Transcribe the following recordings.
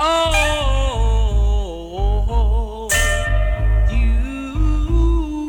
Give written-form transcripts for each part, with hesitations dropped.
Oh, you.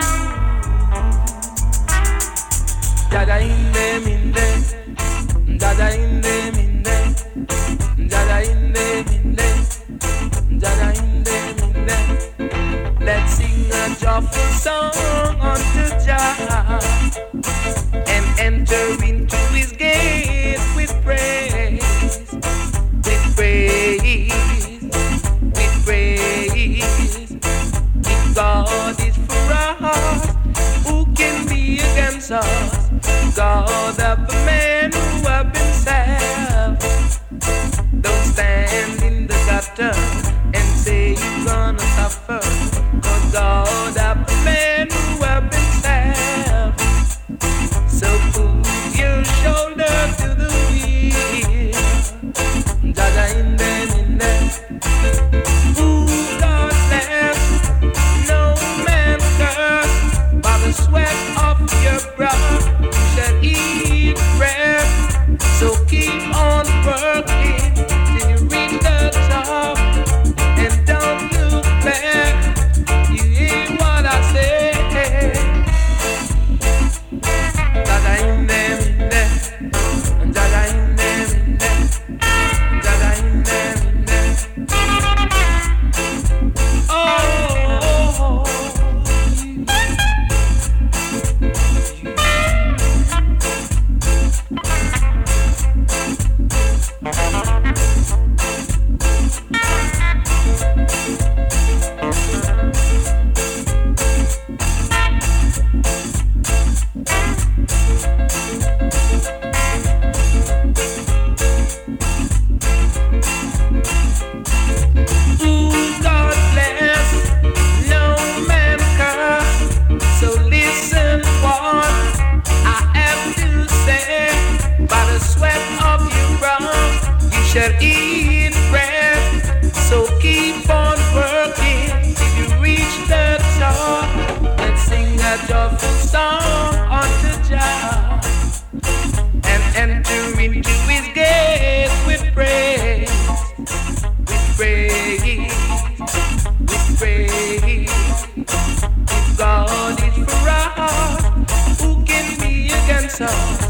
Dada in them in them. Dada in them in them. Dada in them in them. Dada in them in them. Let's sing a joyful song unto Jah and enter into His gate with praise, with praise, with praise. If God is for us, who can be against us? God of the men who have been saved. Don't stand in the gutter and say you're gonna suffer. Cause God of the men who have been saved. So put your shoulder to the wheel. Dada in them in them. Who God bless, no man curse. By the sweat of your brow you shall eat bread. So keep on working till you reach the top, and don't look back. You hear what I say? Dada in them in them. Dada in them in them. Dada in them in them. Oh. Shall eat bread, so keep on working till you reach the top. Let's sing a joyful song unto Jah and enter into His gate with praise, with praise, with praise. If God is for us, who can be against us?